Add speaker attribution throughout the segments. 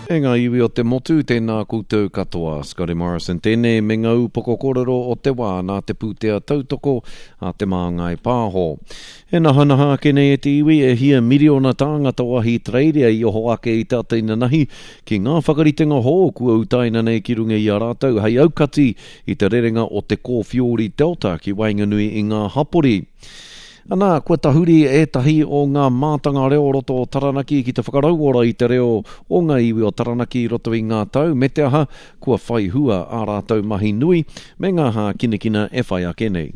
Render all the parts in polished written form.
Speaker 1: E ngā iwi o te motu, tēnā koutou katoa. Scotty Morrison, tēnei me ngau poko kōrero o te wā nā te pūtea tautoko a te māngai pāho. E naha kenei e te iwi e hia miriona tāngata o ahi Traeria i oho ake i tātaina nahi ki ngā whakaritenga hō kua utaina nei ki runga i a rātau hei aukati i te rerenga o te Kōwhiori Delta ki Wainganui i ngā hapori. Anā, kua tahuri e tahi o ngā mātanga reo roto o Taranaki ki te whakarauora i te reo o ngā iwi o Taranaki roto i ngā tau, me te aha kua whai hua a rātau mahi nui, me ngā hā kinekina e whai ake nei.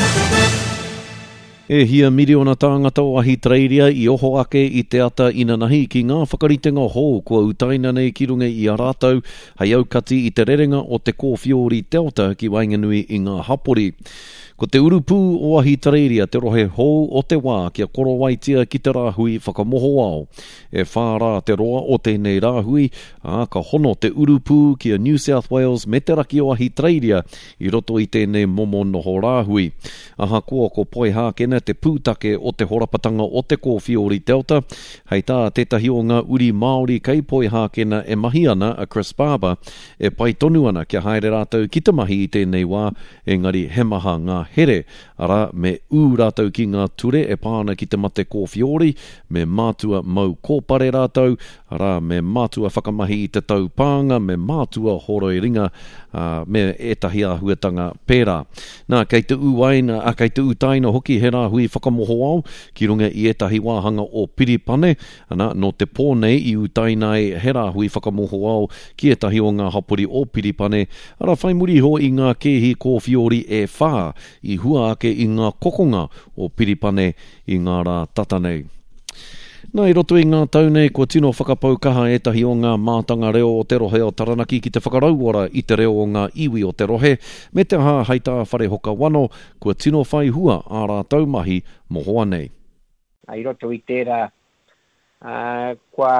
Speaker 1: E hia miriona tāngata o ahi Traeria i oho ake i te ata ina nahi ki ngā whakaritenga hō kua utaina nei ki runga i a rātau hei aukati i te rerenga o te Kōwhiori Delta ki Wainganui i ngā hapori. Ko te urupu o ahi Traeria te rohe hou o te wā kia korowaitia ki te rāhui whakamoho ao. E whārā te roa o tēnei rāhui, ka hono te urupu ki a New South Wales me te raki o ahi Traeria i roto i tēnei momo noho rāhui. Aha koa ko poi hākena te pūtake o te horapatanga o te Kōwhiori Delta, hei tā tētahi o ngā uri Māori kei poi hākena e mahi ana a Chris Barber, e pai tonu ana kia haere rātau ki te mahi i tēnei wā, engari he maha ngā here, ara me rātau ki ngā ture e pāna ki te mate Kōwhiori, me mātua mau kōpare rātau, ara me mātua whakamahi i te tau pānga, me mātua horoi ringa, me etahi a huetanga pērā. Nā, kei te uwaina, kei te utaina hoki he rāhui whakamoho au, ki runga i etahi wāhanga o Piripane, ana, no te pōnei i utaina e he rāhui whakamoho au, ki etahi o ngā hapori o Piripane, ara whai muri ho i ngā kehi Kōwhiori e whā, i hua ake i ngā kokonga o Piripane i ngā rā tatanei. Nā i roto i ngā taunei, kua tino whakapau kaha etahi o ngā mātanga reo o te rohe o Taranaki ki te whakarauora i te reo o ngā iwi o te rohe, me te aha haita whare hoka wano, kua tino whai hua a rātau mahi mohoa nei.
Speaker 2: I roto i tērā, kua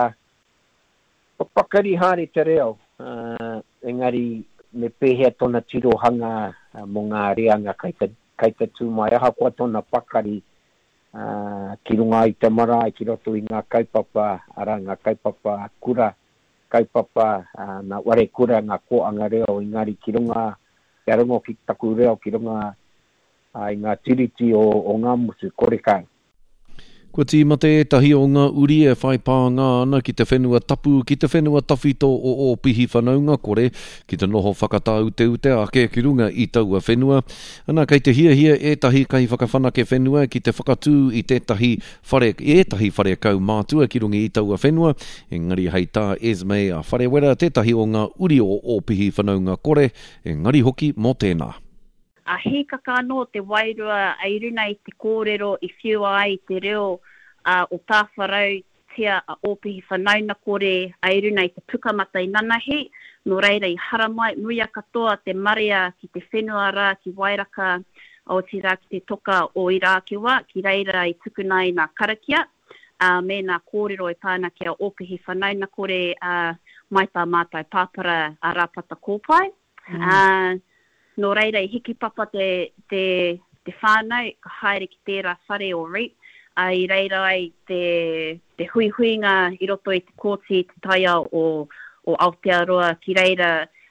Speaker 2: pakari hāre te reo, engari me pēhea tona tirohanga mo ngā reanga kai te tūmai aha kua tona pakari ki runga i te marae ki roto i ngā kaupapa, ara ngā kaupapa kura, kaupapa ngā ware kura, ngā koanga reo i ngāri ki runga, kia rongo ki taku reo ki runga i ngā tiriti o ngā musu korekai.
Speaker 1: Kua tīmate tahi o ngā uri e whai pānga ana ki te whenua tapu, ki te whenua tawhito o pihi whanaunga kore, ki te noho whakatau te ute ake ki runga i taua whenua. Ana kei te hia e tahi kai whakawhanake whenua ki te whakatū i tētahi whare kau mātua ki runga i taua whenua, engari hei tā Esme a whare wera tētahi o ngā uri o pihi whanaunga kore, engari hoki mō tēnā.
Speaker 3: A he kakano te wairua ai runa i te kōrero i whiua ai te reo o tāwharau tia a opihi whanauna kore ai runa i te pukamata i nanahi, no reira i haramai muia katoa te marea ki te whenua rā ki Wairaka o tira ki te toka o Irakiwa, ki reira i tukunai nā karakia, me nā kōrero i pāna kia opihi whanauna kore mai tā mātai pāpara a rāpata kōpai. No reira i hiki papa te whānau, ka haere ki tērā whare o REAP, i reira ai te huihuinga i roto i te kōti te taia o Aotearoa, ki reira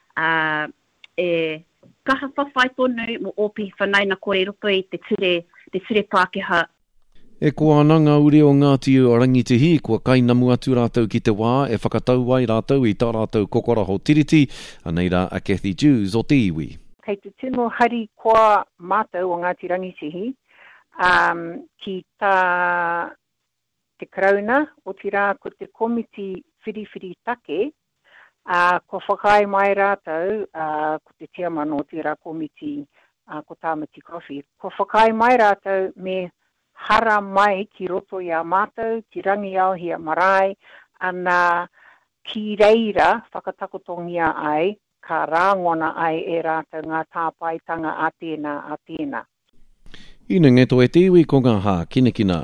Speaker 3: kaha whawhai tonu mo opi whanaina kore i roto i te ture Pākehā.
Speaker 1: E ko ananga uri o Ngāti o Rangitihi, kua kainamu atu rātau ki te wā, e whakatau ai rātau i tā rātau kokoraho tiriti, anei rā a Kathy Jews o te iwi.
Speaker 4: Kei te tino hari kua mātou o Ngāti Rangitihi, ki tā te krauna o tira ko te komiti whiriwhiri take, ko whakai mai rātou, ko te tiamano o tira komiti ko Tāmati Coffee, ko whakai mai rātou me hara mai ki roto i a mātou, ki rangi au hi a marae, ana ki reira whakatakotongia ai, ka rāngona ai e rātou ngā tāpaitanga a tēnā.
Speaker 1: Ina ngeto e te iwi ko ngā hā kinekina.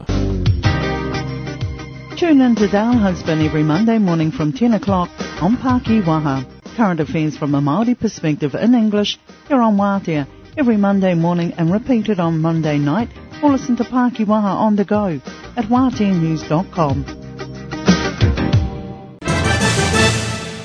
Speaker 5: Tune in to Dale Husband every Monday morning from 10 o'clock on Pāki Waha. Current affairs from a Māori perspective in English here on Wātea every Monday morning and repeated on Monday night, or listen to Pāki Waha on the go at wāteanews.com.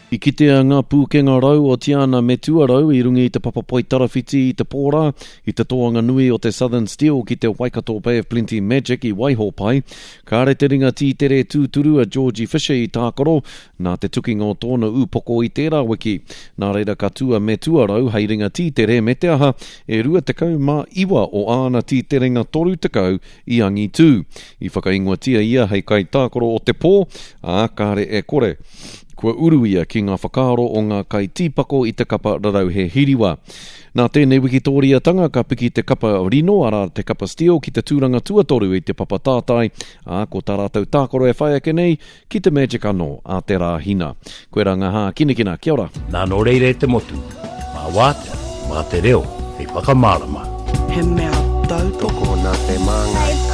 Speaker 1: I kitea ngā pūkenga rau o Tiana me Tuarau I rungi I te papapoi tarawhiti I te pōra, I te toanga nui o te Southern Steel ki te Waikato Bay of Plenty Magic I Waihopai. Ka re te ringa tītere tūturu a Georgie Fisher I Tākaro, nā te tukinga o tōna upoko I tērā wiki. Nā reira katua me Tuarau, hei ringa tītere me te aha, e rua tekau mā iwa o āna tīterenga toru tekau I angi tū. I whakaingoatia ia hei kai Tākaro o te pō, a kāre e kore. Kua uruia ki ngā whakaaro o ngā kai tīpako I te kapa rarau he hiriwa. Nā tēnei wikitoria-tanga ka piki te kapa rino ara te kapa steel ki te tūranga tuatoru I te papa tātai, a ko tā rātou Tākaro e whai ake nei ki te Magic anō a te rā hina. Koe rā ngā hā kinekina, kia ora.
Speaker 6: Nā no reire te motu, mā wātea, mā te reo, hei whakamārama.
Speaker 7: He mea tautoko nā te māngai.